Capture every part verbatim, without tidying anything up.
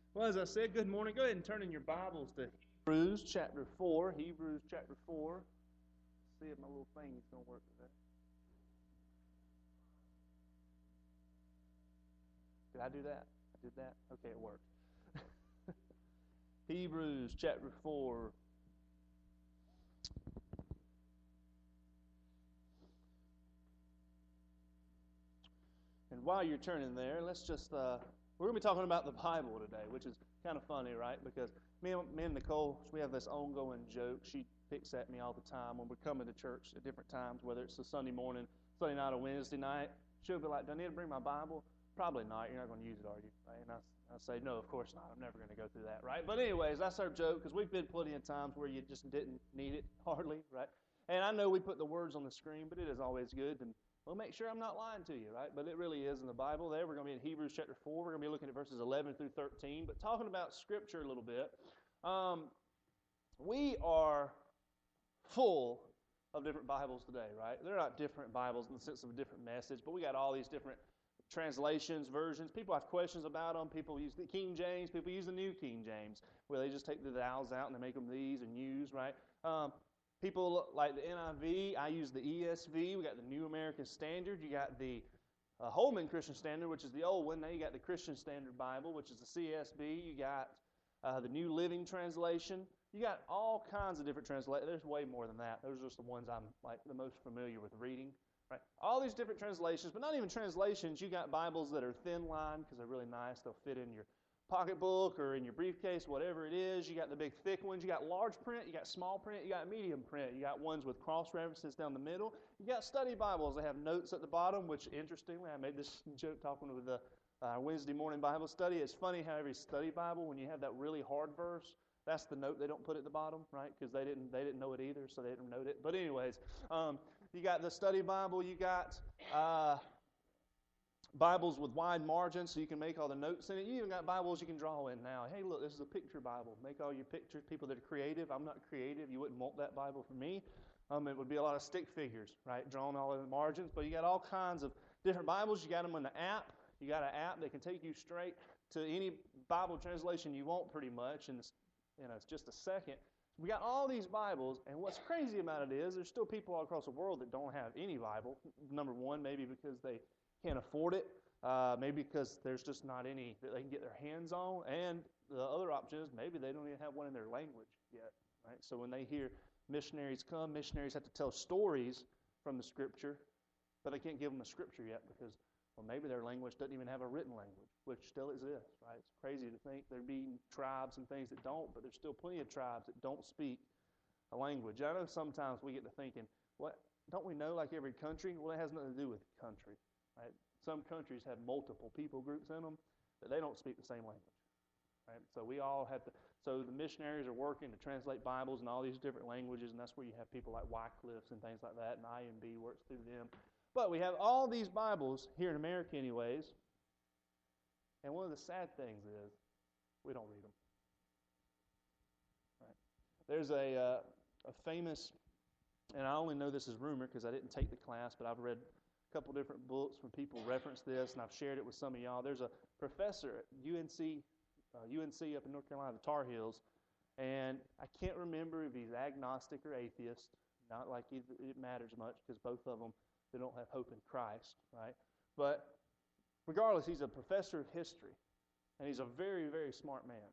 Well, as I said, good morning. Go ahead and turn in your Bibles to Hebrews chapter four. Hebrews chapter four. Let's see if my little thing is going to work today. Did I do that? I did that? Okay, it worked. Hebrews chapter four. And while you're turning there, let's just, uh, we're going to be talking about the Bible today, which is kind of funny, right? Because me and, me and Nicole, we have this ongoing joke. She picks at me all the time when we're coming to church at different times, whether it's a Sunday morning, Sunday night, or Wednesday night. She'll be like, do I need to bring my Bible? Probably not. You're not going to use it, are you? Right? And I, I say, no, of course not. I'm never going to go through that, right? But anyways, that's our joke because we've been plenty of times where you just didn't need it, hardly, right? And I know we put the words on the screen, but it is always good to Well, make sure I'm not lying to you, right? But it really is in the Bible there. We're going to be in Hebrews chapter four. We're going to be looking at verses eleven through thirteen. But talking about Scripture a little bit, um, we are full of different Bibles today, right? They're not different Bibles in the sense of a different message, but we got all these different translations, versions. People have questions about them. People use the King James. People use the New King James, where they just take the vowels out and they make them these and use, right? Um, People like the N I V, I use the E S V. We got the New American Standard. You got the uh, Holman Christian Standard, which is the old one. Now you got the Christian Standard Bible, which is the C S B. You got uh, the New Living Translation. You got all kinds of different translations. There's way more than that. Those are just the ones I'm like the most familiar with reading. Right? All these different translations, but not even translations. You got Bibles that are thin line because they're really nice. They'll fit in your pocketbook or in your briefcase, whatever it is. You got the big thick ones. You got large print. You got small print. You got medium print. You got ones with cross references down the middle. You got study Bibles. They have notes at the bottom, which interestingly, I made this joke talking with the uh, Wednesday morning Bible study. It's funny how every study Bible, when you have that really hard verse, that's the note they don't put at the bottom, right? Because they didn't they didn't know it either, so they didn't note it. But anyways, um, you got the study Bible. You got uh, Bibles with wide margins so you can make all the notes in it. You even got Bibles you can draw in now. Hey, look, this is a picture Bible. Make all your pictures. People that are creative. I'm not creative. You wouldn't want that Bible for me. Um, it would be a lot of stick figures, right, drawn all in the margins. But you got all kinds of different Bibles. You got them in the app. You got an app that can take you straight to any Bible translation you want pretty much in, you know, it's just a second. We got all these Bibles, and what's crazy about it is there's still people all across the world that don't have any Bible. Number one, maybe because they can't afford it, uh, maybe because there's just not any that they can get their hands on, and the other option is maybe they don't even have one in their language yet, right? So when they hear missionaries come, missionaries have to tell stories from the Scripture, but they can't give them a Scripture yet because, well, maybe their language doesn't even have a written language, which still exists, right? It's crazy to think there'd be tribes and things that don't, but there's still plenty of tribes that don't speak a language. I know sometimes we get to thinking, what, don't we know like every country? Well, it has nothing to do with country. Right? Some countries have multiple people groups in them that they don't speak the same language. Right? So we all have to. So the missionaries are working to translate Bibles in all these different languages, and that's where you have people like Wycliffe's and things like that, and I M B works through them. But we have all these Bibles here in America, anyways. And one of the sad things is we don't read them. Right? There's a uh, a famous, and I only know this is rumor because I didn't take the class, but I've read a couple different books when people reference this, and I've shared it with some of y'all. There's a professor at U N C, uh, U N C up in North Carolina, the Tar Heels, and I can't remember if he's agnostic or atheist. Not like it, it matters much because both of them, they don't have hope in Christ, right? But regardless, he's a professor of history, and he's a very, very smart man.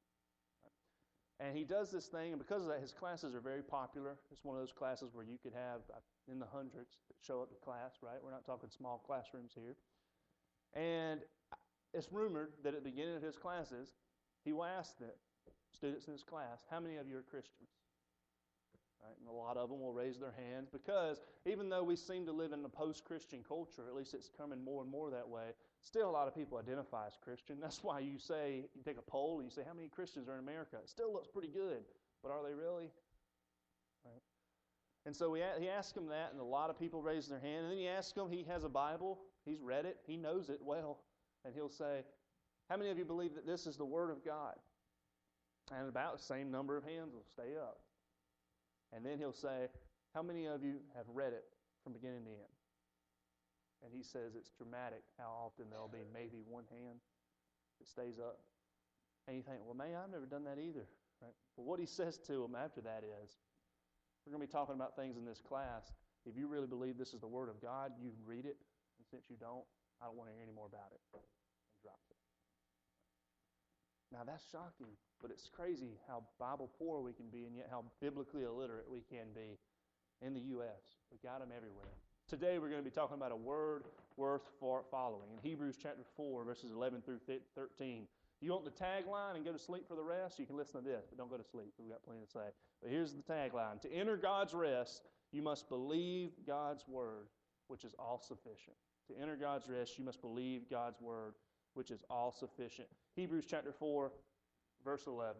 And he does this thing, and because of that, his classes are very popular. It's one of those classes where you could have uh, in the hundreds that show up to class, right? We're not talking small classrooms here. And it's rumored that at the beginning of his classes, he will ask the students in his class, how many of you are Christians? Right? And a lot of them will raise their hands because even though we seem to live in a post-Christian culture, at least it's coming more and more that way, still a lot of people identify as Christian. That's why you say, you take a poll and you say, how many Christians are in America? It still looks pretty good, but are they really? Right? And so we, he asked him that, and a lot of people raise their hand. And then he asks him, he has a Bible, he's read it, he knows it well, and he'll say, how many of you believe that this is the Word of God? And about the same number of hands will stay up. And then he'll say, how many of you have read it from beginning to end? And he says it's dramatic how often there'll be maybe one hand that stays up. And you think, well, man, I've never done that either. Right? But what he says to them after that is, we're going to be talking about things in this class. If you really believe this is the Word of God, you read it. And since you don't, I don't want to hear any more about it. And drops it. Now, that's shocking, but it's crazy how Bible poor we can be and yet how biblically illiterate we can be in the U S We got them everywhere. Today, we're going to be talking about a word worth following. In Hebrews chapter four, verses eleven through thirteen. You want the tagline and go to sleep for the rest? You can listen to this, but don't go to sleep. We've got plenty to say. But here's the tagline. To enter God's rest, you must believe God's word, which is all sufficient. To enter God's rest, you must believe God's word, which is all sufficient. Hebrews chapter four, verse eleven.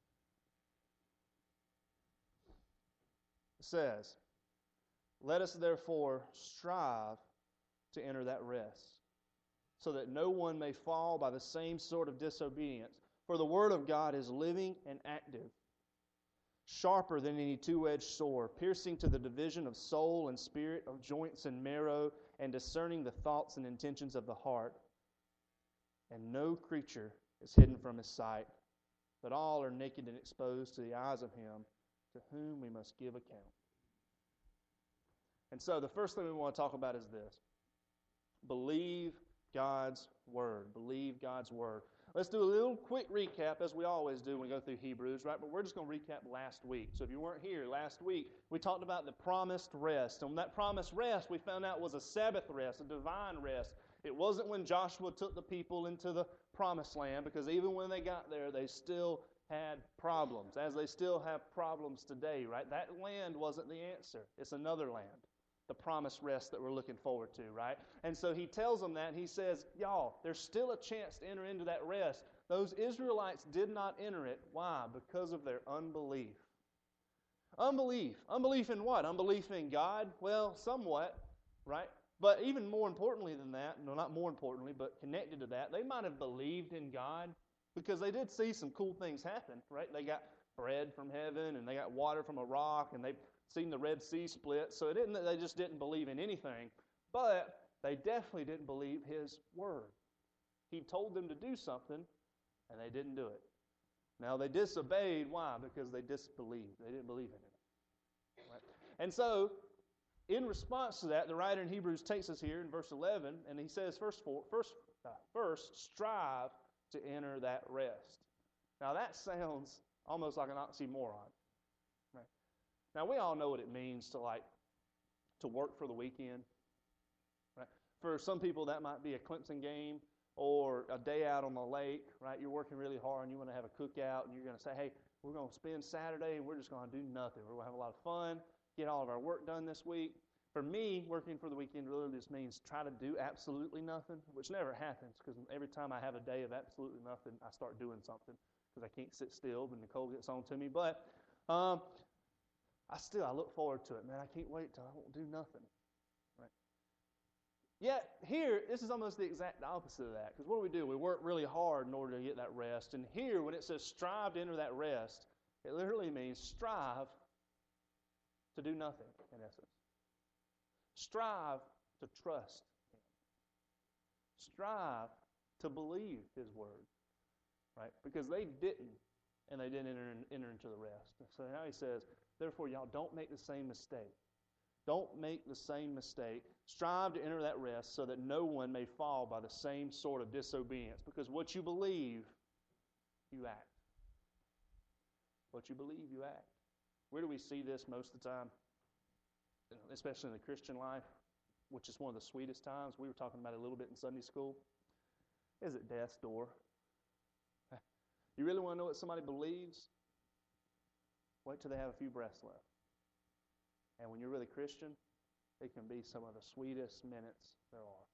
It says, let us therefore strive to enter that rest, so that no one may fall by the same sort of disobedience. For the word of God is living and active, sharper than any two-edged sword, piercing to the division of soul and spirit, of joints and marrow, and discerning the thoughts and intentions of the heart. And no creature is hidden from his sight, but all are naked and exposed to the eyes of him to whom we must give account. And so the first thing we want to talk about is this. Believe God's word. Believe God's word. Let's do a little quick recap, as we always do when we go through Hebrews, right? But we're just going to recap last week. So if you weren't here last week, we talked about the promised rest. And that promised rest, we found out was a Sabbath rest, a divine rest. It wasn't when Joshua took the people into the promised land, because even when they got there, they still had problems, as they still have problems today, right? That land wasn't the answer. It's another land. The promised rest that we're looking forward to, right? And so he tells them that. He says, y'all, there's still a chance to enter into that rest. Those Israelites did not enter it. Why? Because of their unbelief. Unbelief. Unbelief in what? Unbelief in God? Well, somewhat, right? But even more importantly than that, no, not more importantly, but connected to that, they might have believed in God because they did see some cool things happen, right? They got bread from heaven and they got water from a rock and they seen the Red Sea split, so it isn't that they just didn't believe in anything, but they definitely didn't believe His word. He told them to do something, and they didn't do it. Now, they disobeyed. Why? Because they disbelieved. They didn't believe in it. Right? And so, in response to that, the writer in Hebrews takes us here in verse eleven, and he says, first, for, first, uh, first strive to enter that rest. Now, that sounds almost like an oxymoron. Now, we all know what it means to like to work for the weekend. Right? For some people, that might be a Clemson game or a day out on the lake. Right? You're working really hard and you want to have a cookout, and you're going to say, hey, we're going to spend Saturday and we're just going to do nothing. We're going to have a lot of fun, get all of our work done this week. For me, working for the weekend really just means try to do absolutely nothing, which never happens, because every time I have a day of absolutely nothing, I start doing something because I can't sit still when Nicole gets on to me. But um, I still, I look forward to it, man. I can't wait till I won't do nothing, right? Yet here, this is almost the exact opposite of that, because what do we do? We work really hard in order to get that rest. And here, when it says strive to enter that rest, it literally means strive to do nothing, in essence. Strive to trust Him. Strive to believe His word, right? Because they didn't, and they didn't enter, enter into the rest. So now he says, therefore, y'all, don't make the same mistake. Don't make the same mistake. Strive to enter that rest so that no one may fall by the same sort of disobedience. Because what you believe, you act. What you believe, you act. Where do we see this most of the time? Especially in the Christian life, which is one of the sweetest times. We were talking about it a little bit in Sunday school. Is at death's door. You really want to know what somebody believes? Wait till they have a few breaths left. And when you're really Christian, it can be some of the sweetest minutes there are.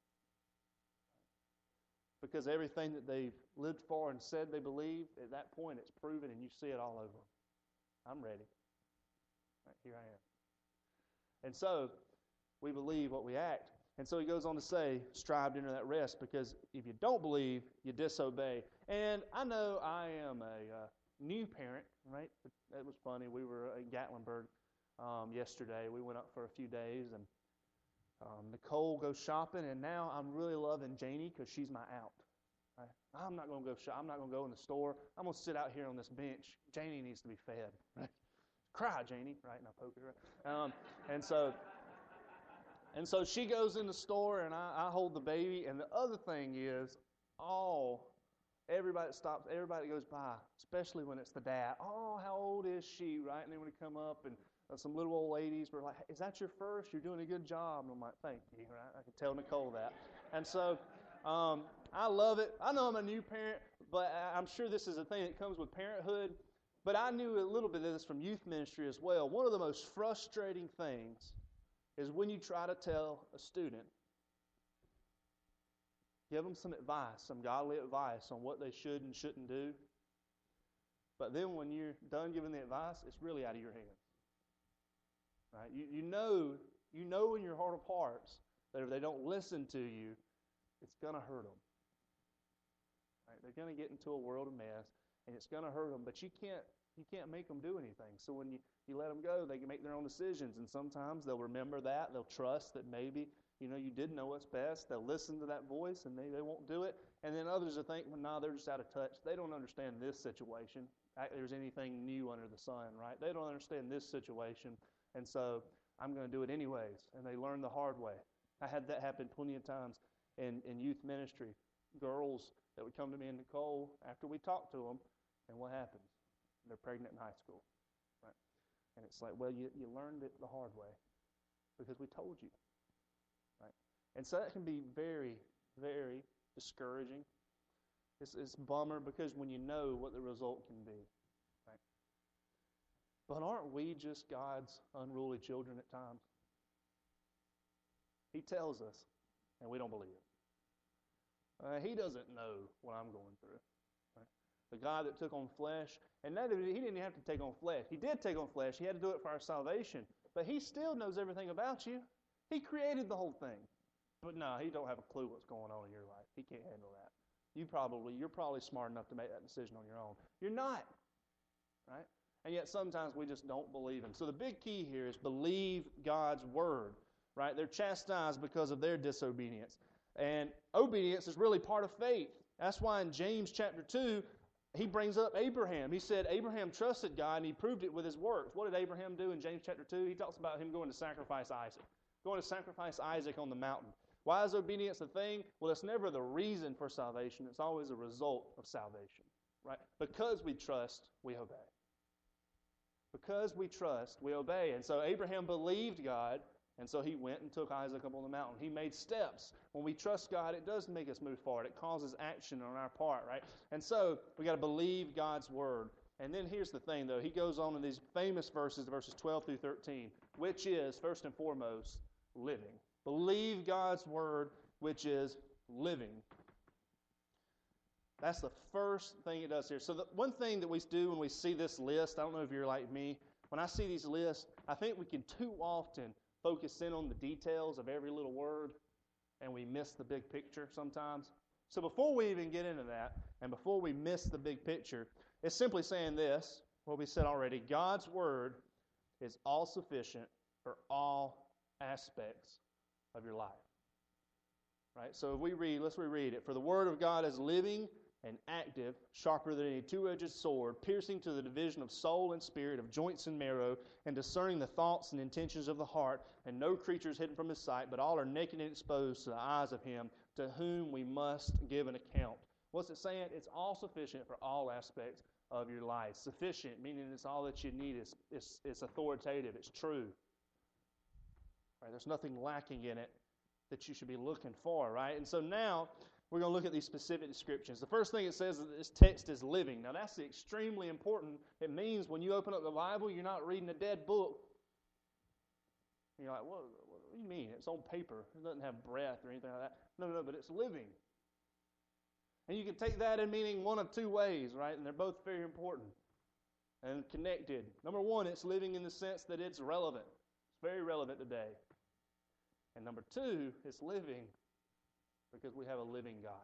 Because everything that they've lived for and said they believe, at that point it's proven and you see it all over them. I'm ready. Right, here I am. And so, we believe what we act. And so he goes on to say, strive to enter that rest, because if you don't believe, you disobey. And I know I am a uh, new parent, right? It was funny. We were in Gatlinburg um, yesterday. We went up for a few days, and um, Nicole goes shopping, and now I'm really loving Janie because she's my out. Right? I'm not going to go shop. I'm not going to go in the store. I'm going to sit out here on this bench. Janie needs to be fed. Right? Cry, Janie. Right? And I poke her. Right? Um, and so, and so she goes in the store, and I, I hold the baby. And the other thing is, all everybody that stops, everybody that goes by, especially when it's the dad. Oh, how old is she? Right? And then when they come up and uh, some little old ladies were like, "Is that your first? You're doing a good job." And I'm like, "Thank you." Right? I can tell Nicole that. And so. Um, I love it. I know I'm a new parent, but I'm sure this is a thing that comes with parenthood. But I knew a little bit of this from youth ministry as well. One of the most frustrating things is when you try to tell a student, give them some advice, some godly advice on what they should and shouldn't do. But then when you're done giving the advice, it's really out of your hands. Right? You, you know, you know in your heart of hearts that if they don't listen to you, it's going to hurt them. Right? They're going to get into a world of mess, and it's going to hurt them. But you can't you can't make them do anything. So when you, you let them go, they can make their own decisions. And sometimes they'll remember that. They'll trust that maybe you know you did know what's best. They'll listen to that voice, and they, they won't do it. And then others will think, well, no, they're just out of touch. They don't understand this situation. There's anything new under the sun, right? They don't understand this situation. And so I'm going to do it anyways. And they learn the hard way. I had that happen plenty of times. In, in youth ministry, girls that would come to me and Nicole after we talked to them, and what happens? They're pregnant in high school, right? And it's like, well, you, you learned it the hard way because we told you, right? And so that can be very, very discouraging. It's, it's a bummer because when you know what the result can be, right? But aren't we just God's unruly children at times? He tells us, and we don't believe it. Uh, he doesn't know what I'm going through. Right? The God that took on flesh, and that, he didn't have to take on flesh. He did take on flesh. He had to do it for our salvation. But he still knows everything about you. He created the whole thing. But no, he don't have a clue what's going on in your life. He can't handle that. You probably, you're probably smart enough to make that decision on your own. You're not. Right? And yet sometimes we just don't believe him. So the big key here is believe God's word. Right? They're chastised because of their disobedience. And obedience is really part of faith. That's why in James chapter two, he brings up Abraham. He said Abraham trusted God and he proved it with his works. What did Abraham do in James chapter two? He talks about him going to sacrifice Isaac. Going to sacrifice Isaac on the mountain. Why is obedience a thing? Well, it's never the reason for salvation. It's always a result of salvation. Right? Because we trust, we obey. Because we trust, we obey. And so Abraham believed God. And so he went and took Isaac up on the mountain. He made steps. When we trust God, it does make us move forward. It causes action on our part, right? And so we got to believe God's word. And then here's the thing, though. He goes on in these famous verses, verses twelve through thirteen, which is, first and foremost, living. Believe God's word, which is living. That's the first thing it does here. So the one thing that we do when we see this list, I don't know if you're like me, when I see these lists, I think we can too often focus in on the details of every little word, and we miss the big picture sometimes. So before we even get into that, and before we miss the big picture, it's simply saying this, what we said already, God's word is all sufficient for all aspects of your life. Right? So if we read, let's reread it. For the word of God is living and active, sharper than any two-edged sword, piercing to the division of soul and spirit, of joints and marrow, and discerning the thoughts and intentions of the heart. And no creature is hidden from his sight, but all are naked and exposed to the eyes of him to whom we must give an account. What's it saying? It's all sufficient for all aspects of your life. Sufficient, meaning it's all that you need. It's, it's, it's authoritative. It's true. Right? There's nothing lacking in it that you should be looking for, right? And so now we're going to look at these specific descriptions. The first thing it says is that this text is living. Now that's extremely important. It means when you open up the Bible, you're not reading a dead book. You're like, what, what do you mean? It's on paper. It doesn't have breath or anything like that. No, no, no, but it's living. And you can take that in meaning one of two ways, right? And they're both very important and connected. Number one, it's living in the sense that it's relevant. It's very relevant today. And number two, it's living because we have a living God.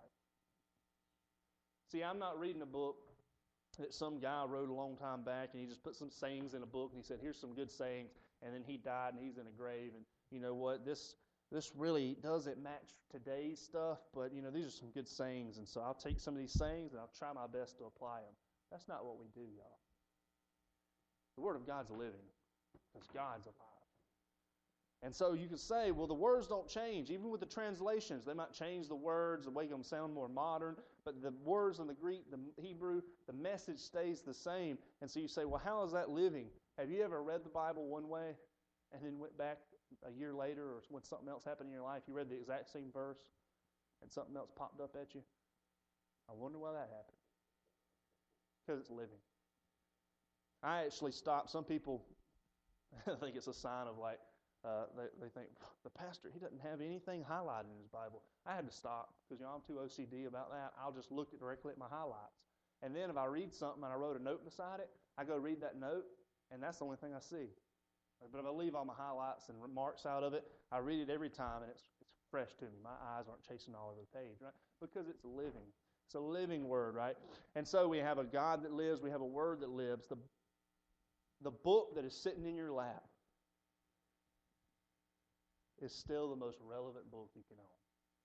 See, I'm not reading a book that some guy wrote a long time back and he just put some sayings in a book and he said, here's some good sayings, and then he died and he's in a grave, and you know what, this this really doesn't match today's stuff, but you know, these are some good sayings, and so I'll take some of these sayings and I'll try my best to apply them. That's not what we do, y'all. The Word of God's living because God's alive. And so you could say, well, the words don't change. Even with the translations, they might change the words, the way them sound more modern, but the words in the Greek, the Hebrew, the message stays the same. And so you say, well, how is that living? Have you ever read the Bible one way and then went back a year later, or when something else happened in your life, you read the exact same verse and something else popped up at you? I wonder why that happened. Because it's living. I actually stopped. Some people think it's a sign of like, uh, they, they think, the pastor, he doesn't have anything highlighted in his Bible. I had to stop because, you know, I'm too O C D about that. I'll just look directly at my highlights. And then if I read something and I wrote a note beside it, I go read that note, and that's the only thing I see. But if I leave all my highlights and remarks out of it, I read it every time, and it's, it's fresh to me. My eyes aren't chasing all over the page, right? Because it's living. It's a living word, right? And so we have a God that lives. We have a word that lives. The, the book that is sitting in your lap is still the most relevant book you can own.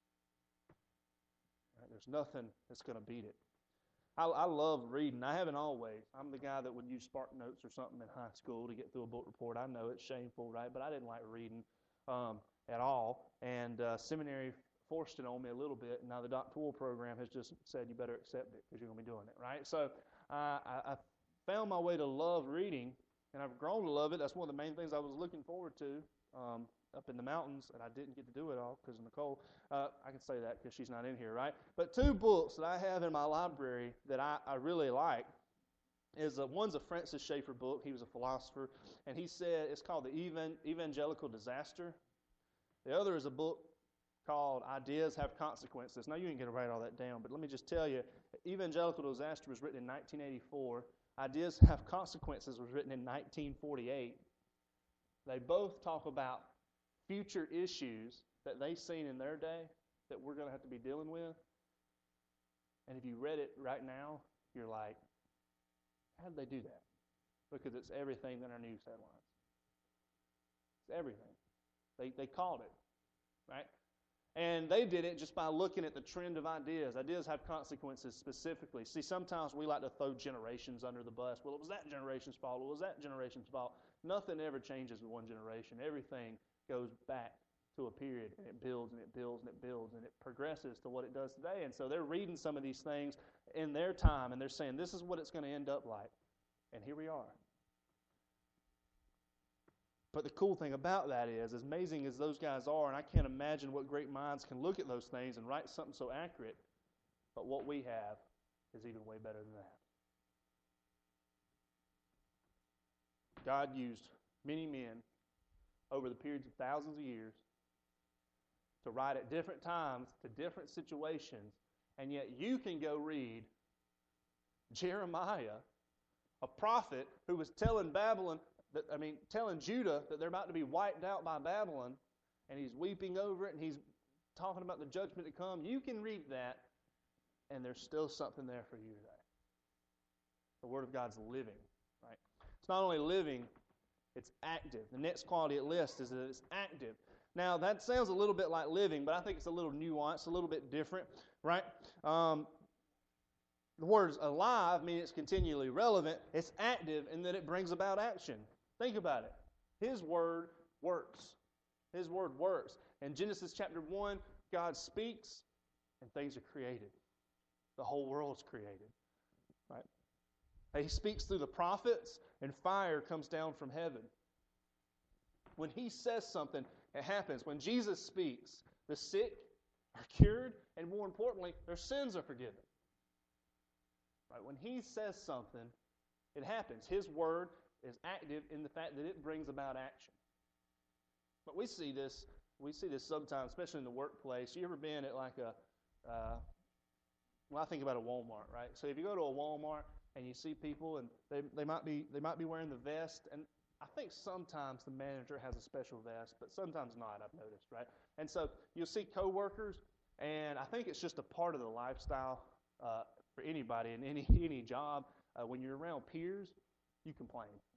Right? There's nothing that's going to beat it. I, I love reading. I haven't always. I'm the guy that would use Spark Notes or something in high school to get through a book report. I know it's shameful, right? But I didn't like reading um, at all. And uh, seminary forced it on me a little bit. And now the doctoral program has just said you better accept it because you're going to be doing it, right? So uh, I, I found my way to love reading, and I've grown to love it. That's one of the main things I was looking forward to. Um, up in the mountains, and I didn't get to do it all because of Nicole. Uh, I can say that because she's not in here, right? But two books that I have in my library that I, I really like is uh, one's a Francis Schaeffer book. He was a philosopher, and he said it's called The Evan, Evangelical Disaster. The other is a book called Ideas Have Consequences. Now, you ain't going to write all that down, but let me just tell you, Evangelical Disaster was written in nineteen eighty-four. Ideas Have Consequences was written in nineteen forty-eight. They both talk about future issues that they've seen in their day that we're going to have to be dealing with. And if you read it right now, you're like, how did they do that? Because it's everything in our news headlines. It's everything. They they called it, right? And they did it just by looking at the trend of ideas. Ideas have consequences specifically. See, sometimes we like to throw generations under the bus. Well, it was that generation's fault. It was that generation's fault. Nothing ever changes with one generation. Everything goes back to a period, and it builds and it builds and it builds, and it progresses to what it does today. And so they're reading some of these things in their time, and they're saying, this is what it's going to end up like. And here we are. But the cool thing about that is, as amazing as those guys are, and I can't imagine what great minds can look at those things and write something so accurate, but what we have is even way better than that. God used many men over the periods of thousands of years to write at different times to different situations, and yet you can go read Jeremiah, a prophet who was telling Babylon, that, I mean, telling Judah that they're about to be wiped out by Babylon, and he's weeping over it, and he's talking about the judgment to come. You can read that, and there's still something there for you today. The Word of God's living, right? It's not only living, it's active. The next quality it lists is that it's active. Now, that sounds a little bit like living, but I think it's a little nuanced, a little bit different, right? Um, the word's alive, meaning it's continually relevant. It's active in that it brings about action. Think about it. His Word works. His Word works. In Genesis chapter one, God speaks, and things are created. The whole world's created, right? He speaks through the prophets, and fire comes down from heaven. When he says something, it happens. When Jesus speaks, the sick are cured, and more importantly, their sins are forgiven. Right? When he says something, it happens. His word is active in the fact that it brings about action. But we see this, we see this sometimes, especially in the workplace. You ever been at like a, uh, well, I think about a Walmart, right? So if you go to a Walmart and you see people, and they they might be they might be wearing the vest, and I think sometimes the manager has a special vest, but sometimes not, I've noticed, right? And so you'll see coworkers, and I think it's just a part of the lifestyle uh, for anybody in any any job. Uh, when you're around peers, you complain.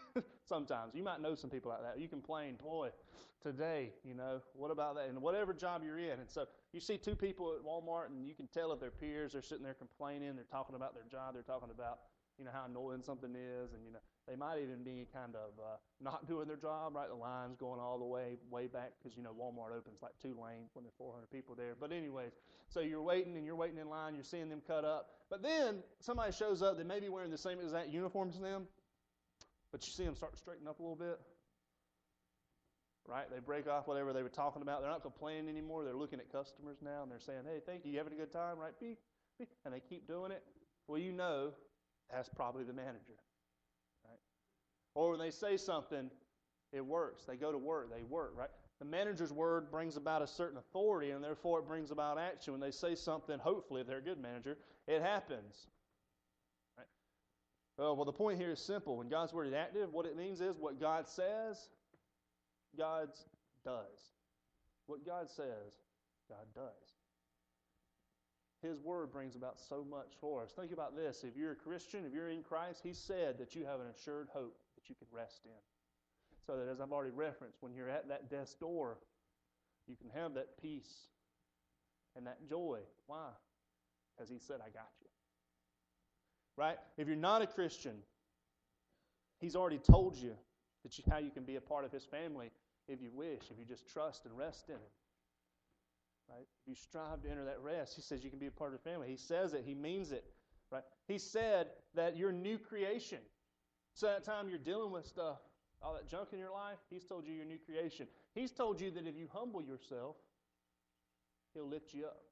Sometimes. You might know some people like that. You complain, boy, today, you know, what about that? And whatever job you're in. And so you see two people at Walmart, and you can tell if they're peers. They're sitting there complaining. They're talking about their job. They're talking about, you know, how annoying something is. And, you know, they might even be kind of uh, not doing their job, right? The line's going all the way, way back because, you know, Walmart opens like two lanes when there's four hundred people there. But anyways, so you're waiting and you're waiting in line. You're seeing them cut up. But then somebody shows up that may be wearing the same exact uniform as them, but you see them start to straighten up a little bit. Right? They break off whatever they were talking about. They're not complaining anymore. They're looking at customers now, and they're saying, hey, thank you. You having a good time? Right? Beep, beep. And they keep doing it. Well, you know that's probably the manager. Right? Or when they say something, it works. They go to work. They work, right? The manager's word brings about a certain authority, and therefore it brings about action. When they say something, hopefully, if they're a good manager, it happens. Right? Well, well, the point here is simple. When God's word is active, what it means is what God says, God does. What God says, God does. His word brings about so much for us. Think about this. If you're a Christian, if you're in Christ, He said that you have an assured hope that you can rest in. So that, as I've already referenced, when you're at that death's door, you can have that peace and that joy. Why? Because He said, I got you. Right? If you're not a Christian, He's already told you that you, how you can be a part of His family if you wish, if you just trust and rest in Him. Right? If you strive to enter that rest, He says you can be a part of the family. He says it. He means it. Right? He said that you're new creation. So that time you're dealing with stuff, all that junk in your life, He's told you you're new creation. He's told you that if you humble yourself, He'll lift you up.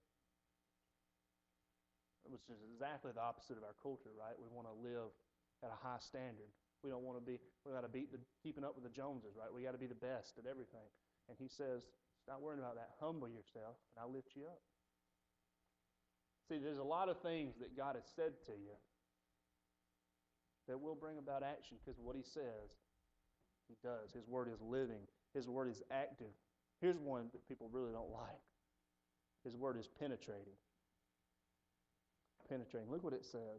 Which is exactly the opposite of our culture, right? We want to live at a high standard. We don't want to be, we got to beat the, keeping up with the Joneses, right? We got to be the best at everything. And He says, stop worrying about that. Humble yourself, and I'll lift you up. See, there's a lot of things that God has said to you that will bring about action because what He says, He does. His word is living. His word is active. Here's one that people really don't like. His word is penetrating. Penetrating. Look what it says.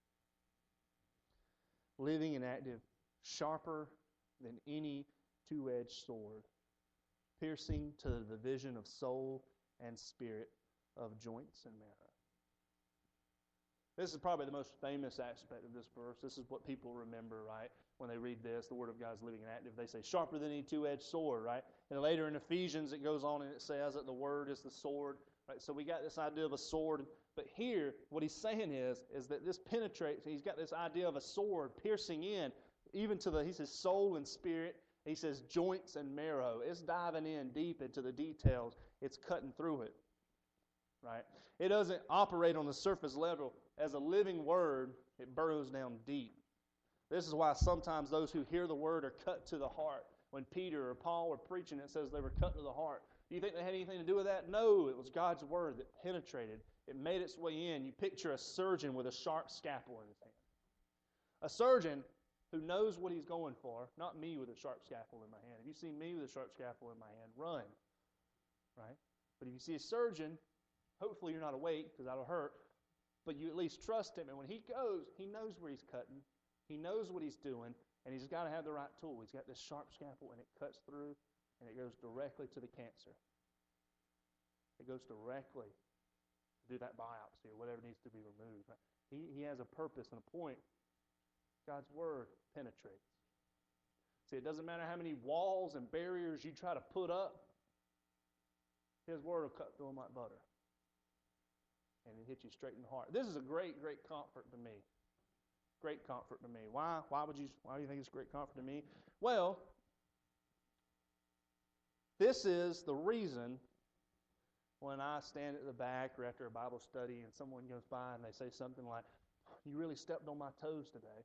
Living and active, sharper than any two-edged sword, piercing to the division of soul and spirit, of joints and marrow. This is probably the most famous aspect of this verse. This is what people remember, right? When they read this, the Word of God is living and active. They say, sharper than any two-edged sword, right? And later in Ephesians, it goes on and it says that the Word is the sword, right? So we got this idea of a sword. But here, what he's saying is, is that this penetrates. He's got this idea of a sword piercing in, even to the, he says, soul and spirit. He says, joints and marrow. It's diving in deep into the details. It's cutting through it, right? It doesn't operate on the surface level. As a living word, it burrows down deep. This is why sometimes those who hear the word are cut to the heart. When Peter or Paul were preaching, it says they were cut to the heart. Do you think they had anything to do with that? No, it was God's word that penetrated. It made its way in. You picture a surgeon with a sharp scalpel in his hand. A surgeon who knows what he's going for, not me with a sharp scalpel in my hand. If you see me with a sharp scalpel in my hand, run. Right? But if you see a surgeon, hopefully you're not awake because that'll hurt, but you at least trust him. And when he goes, he knows where he's cutting. He knows what he's doing, and he's got to have the right tool. He's got this sharp scalpel, and it cuts through, and it goes directly to the cancer. It goes directly to do that biopsy or whatever needs to be removed. Right? He, he has a purpose and a point. God's word penetrates. See, it doesn't matter how many walls and barriers you try to put up, His word will cut through them like butter. And it hits you straight in the heart. This is a great, great comfort to me. Great comfort to me. Why? Why would you? Why do you think it's great comfort to me? Well, this is the reason when I stand at the back or after a Bible study and someone goes by and they say something like, "You really stepped on my toes today."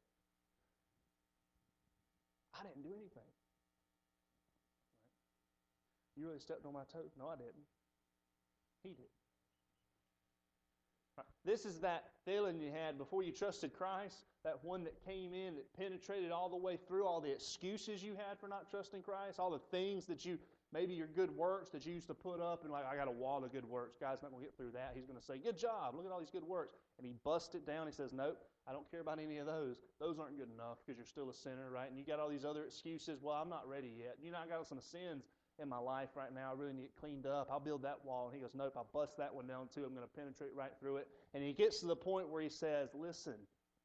I didn't do anything. Right? You really stepped on my toes? No, I didn't. He did. Right. This is that feeling you had before you trusted Christ, that one that came in, that penetrated all the way through all the excuses you had for not trusting Christ, all the things that you Maybe your good works that you used to put up, and like, I got a wall of good works. God's not going to get through that. He's going to say, good job. Look at all these good works. And he busts it down. He says, nope, I don't care about any of those. Those aren't good enough because you're still a sinner, right? And you got all these other excuses. Well, I'm not ready yet. You know, I got some sins in my life right now. I really need it cleaned up. I'll build that wall. And he goes, nope, I'll bust that one down too. I'm going to penetrate right through it. And he gets to the point where he says, listen,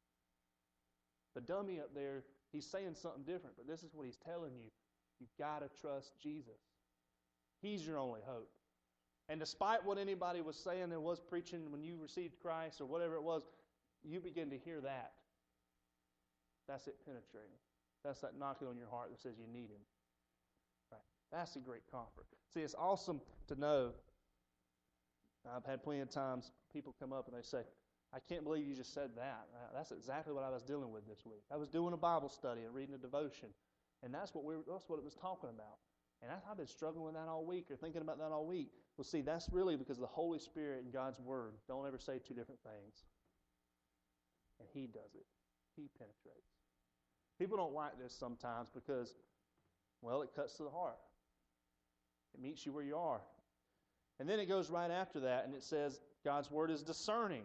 the dummy up there, he's saying something different, but this is what he's telling you. You've got to trust Jesus. He's your only hope. And despite what anybody was saying and was preaching when you received Christ or whatever it was, you begin to hear that. That's it penetrating. That's that knocking on your heart that says you need him. Right. That's a great comfort. See, it's awesome to know. I've had plenty of times people come up and they say, I can't believe you just said that. Uh, that's exactly what I was dealing with this week. I was doing a Bible study and reading a devotion, and that's what we were, that's what it was talking about. And I've been struggling with that all week or thinking about that all week. Well, see, that's really because the Holy Spirit and God's Word don't ever say two different things. And He does it. He penetrates. People don't like this sometimes because, well, it cuts to the heart. It meets you where you are. And then it goes right after that, and it says God's Word is discerning.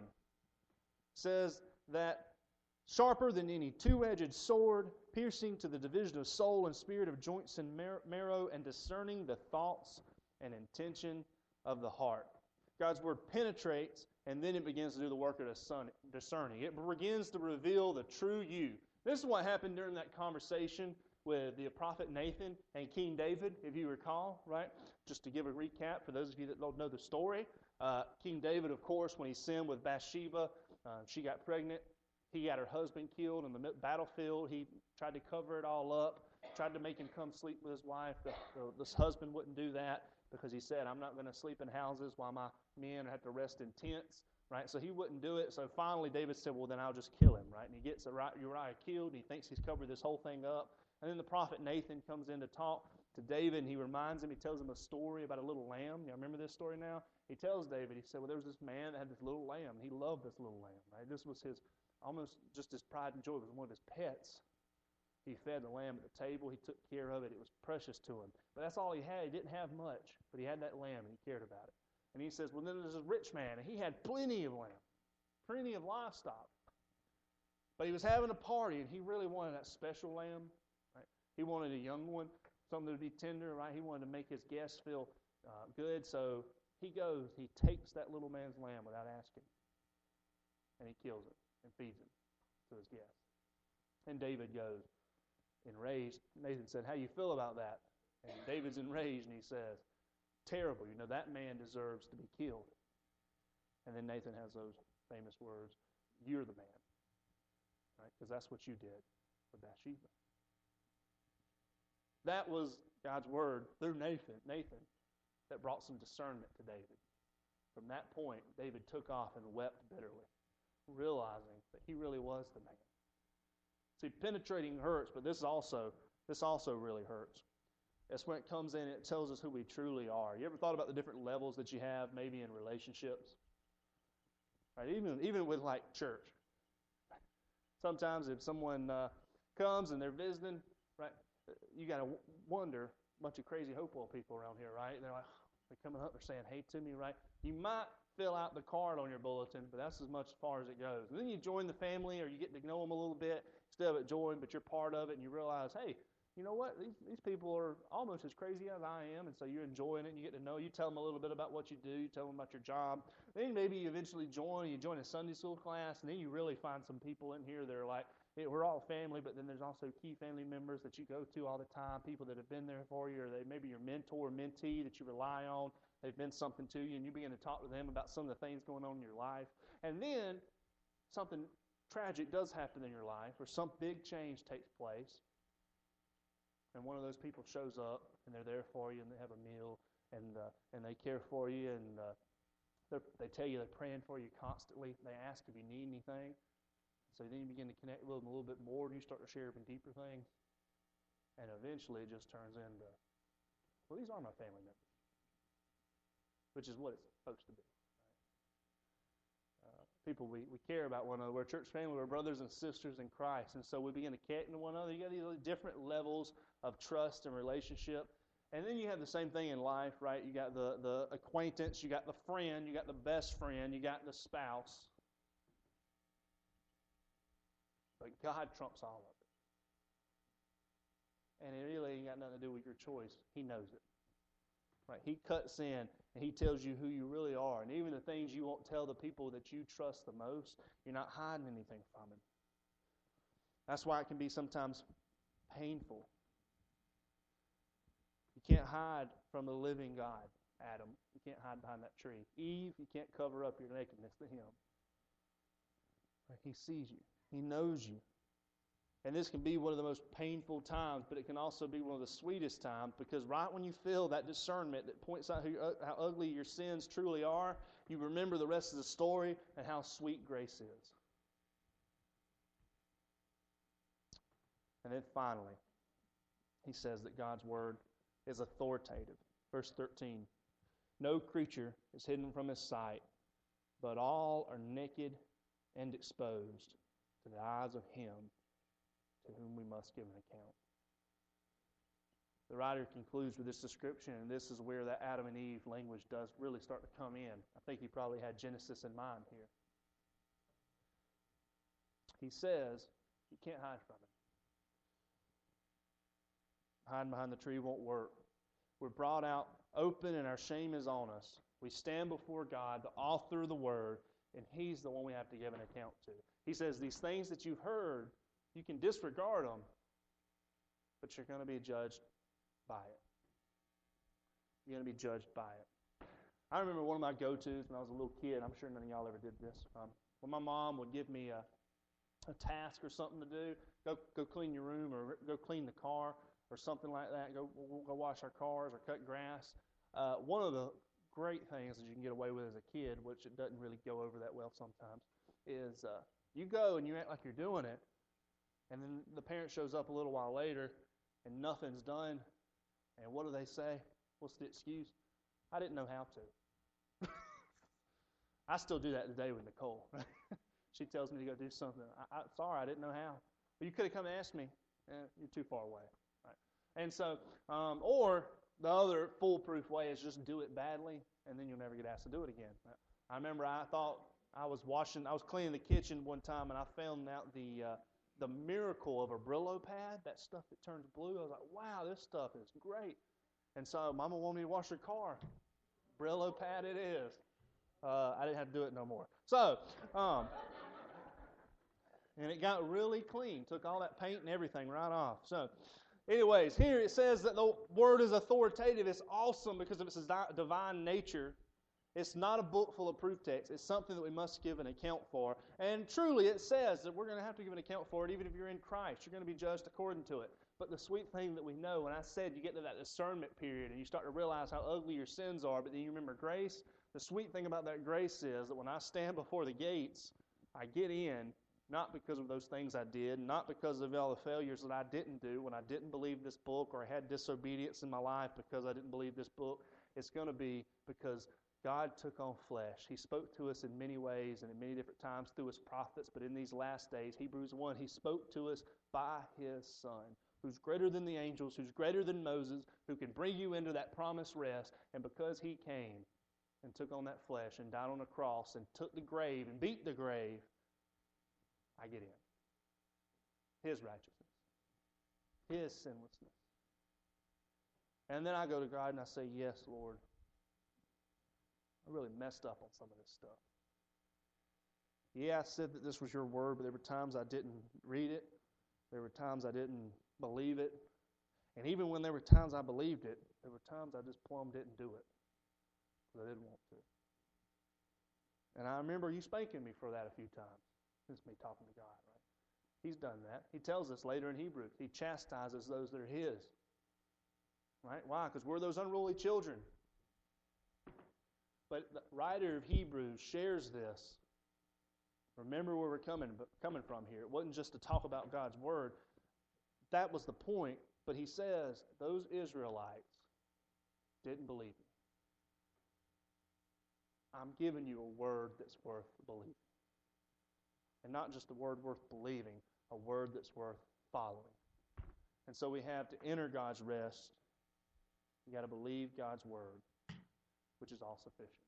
It says that sharper than any two-edged sword, piercing to the division of soul and spirit, of joints and marrow, and discerning the thoughts and intention of the heart. God's Word penetrates, and then it begins to do the work of discerning. It begins to reveal the true you. This is what happened during that conversation with the prophet Nathan and King David, if you recall, right? Just to give a recap for those of you that don't know the story. Uh, King David, of course, when he sinned with Bathsheba, uh, she got pregnant. He got her husband killed on the battlefield. He tried to cover it all up, tried to make him come sleep with his wife. The, the, this husband wouldn't do that because he said, I'm not going to sleep in houses while my men have to rest in tents, right? So he wouldn't do it. So finally David said, well, then I'll just kill him, right? And he gets Uriah killed. And he thinks he's covered this whole thing up. And then the prophet Nathan comes in to talk to David, and he reminds him, he tells him a story about a little lamb. You remember this story now? He tells David, he said, well, there was this man that had this little lamb. He loved this little lamb, right? This was his, almost just his pride and joy. It was one of his pets. He fed the lamb at the table. He took care of it. It was precious to him. But that's all he had. He didn't have much, but he had that lamb, and he cared about it. And he says, well, then there's a rich man, and he had plenty of lamb, plenty of livestock. But he was having a party, and he really wanted that special lamb. Right? He wanted a young one, something that would be tender, right? He wanted to make his guests feel uh, good. So he goes, he takes that little man's lamb without asking, and he kills it and feeds him to his guests. And David goes enraged. Nathan said, how do you feel about that? And David's enraged, and he says, terrible. You know, that man deserves to be killed. And then Nathan has those famous words, you're the man. Right? Because that's what you did with Bathsheba. That was God's word through Nathan, Nathan that brought some discernment to David. From that point, David took off and wept bitterly, realizing that he really was the man. See, penetrating hurts, but this also, this also really hurts. That's when it comes in, it tells us who we truly are. You ever thought about the different levels that you have maybe in relationships? Right? Even, even with like church. Sometimes if someone uh, comes and they're visiting, right, you got to w- wonder, a bunch of crazy hopeful people around here, right? They're like, they're coming up, they're saying hey to me, right? You might fill out the card on your bulletin, but that's as much as far as it goes. And then you join the family or you get to know them a little bit, instead of it join, but you're part of it, and you realize, hey, you know what? These, these people are almost as crazy as I am, and so you're enjoying it, and you get to know. You tell them a little bit about what you do. You tell them about your job. Then maybe you eventually join, you join a Sunday school class, and then you really find some people in here that are like, hey, we're all family, but then there's also key family members that you go to all the time, people that have been there for you, or they maybe your mentor or mentee that you rely on. They've been something to you, and you begin to talk to them about some of the things going on in your life. And then something tragic does happen in your life, or some big change takes place. And one of those people shows up, and they're there for you, and they have a meal, and uh, and they care for you, and uh, they tell you they're praying for you constantly. They ask if you need anything. So then you begin to connect with them a little bit more, and you start to share even deeper things. And eventually it just turns into, well, these are my family members, which is what it's supposed to be. Right? Uh, people, we, we care about one another. We're a church family. We're brothers and sisters in Christ. And so we begin to connect to one another. You got these different levels of trust and relationship. And then you have the same thing in life, right? You got the, the acquaintance, you got the friend, you got the best friend, you got the spouse. But God trumps all of it. And it really ain't got nothing to do with your choice. He knows it. Right? He cuts in and He tells you who you really are. And even the things you won't tell the people that you trust the most, you're not hiding anything from Him. That's why it can be sometimes painful. You can't hide from the living God, Adam. You can't hide behind that tree. Eve, you can't cover up your nakedness to Him. He sees you. He knows you. And this can be one of the most painful times, but it can also be one of the sweetest times, because right when you feel that discernment that points out who, how ugly your sins truly are, you remember the rest of the story and how sweet grace is. And then finally, he says that God's Word is authoritative. Verse thirteen, no creature is hidden from His sight, but all are naked and exposed to the eyes of Him to whom we must give an account. The writer concludes with this description, and this is where that Adam and Eve language does really start to come in. I think he probably had Genesis in mind here. He says, you can't hide from Him. Hiding behind the tree won't work. We're brought out open and our shame is on us. We stand before God, the author of the Word, and He's the one we have to give an account to. He says, these things that you've heard, you can disregard them, but you're going to be judged by it. You're going to be judged by it. I remember one of my go-tos when I was a little kid. I'm sure none of y'all ever did this. Um, when my mom would give me a, a task or something to do, go go clean your room or go clean the car or something like that, go, go wash our cars or cut grass. Uh, one of the great things that you can get away with as a kid, which it doesn't really go over that well sometimes, is uh, you go and you act like you're doing it, and then the parent shows up a little while later, and nothing's done. And what do they say? What's the excuse? I didn't know how to. I still do that today with Nicole. She tells me to go do something. I, I, sorry, I didn't know how. But you could have come and asked me. Eh, you're too far away. Right? And so, um, or the other foolproof way is just do it badly, and then you'll never get asked to do it again. I remember I thought I was washing, I was cleaning the kitchen one time, and I found out the uh, the miracle of a Brillo pad, that stuff that turns blue. I was like, wow, this stuff is great. And so Mama wanted me to wash her car. Brillo pad it is. Uh, I didn't have to do it no more. So, um, and it got really clean. Took all that paint and everything right off. So, anyways, here it says that the Word is authoritative. It's awesome because of its divine nature. It's not a book full of proof texts. It's something that we must give an account for. And truly it says that we're going to have to give an account for it even if you're in Christ. You're going to be judged according to it. But the sweet thing that we know, when I said you get to that discernment period and you start to realize how ugly your sins are, but then you remember grace, the sweet thing about that grace is that when I stand before the gates, I get in not because of those things I did, not because of all the failures that I didn't do when I didn't believe this book or I had disobedience in my life because I didn't believe this book. It's going to be because God took on flesh. He spoke to us in many ways and in many different times through His prophets, but in these last days, Hebrews one, He spoke to us by His Son, who's greater than the angels, who's greater than Moses, who can bring you into that promised rest. And because He came and took on that flesh and died on a cross and took the grave and beat the grave, I get in. His righteousness. His sinlessness. And then I go to God and I say, yes, Lord, I really messed up on some of this stuff. Yeah, I said that this was your word, but there were times I didn't read it. There were times I didn't believe it. And even when there were times I believed it, there were times I just plumb didn't do it because I didn't want to. And I remember you spanking me for that a few times. This is me talking to God, right? He's done that. He tells us later in Hebrews, He chastises those that are His. Right? Why? Because we're those unruly children. But the writer of Hebrews shares this. Remember where we're coming, coming from here. It wasn't just to talk about God's Word. That was the point. But he says, those Israelites didn't believe me. I'm giving you a word that's worth believing. And not just a word worth believing, a word that's worth following. And so we have to enter God's rest. You got to believe God's word, which is all sufficient.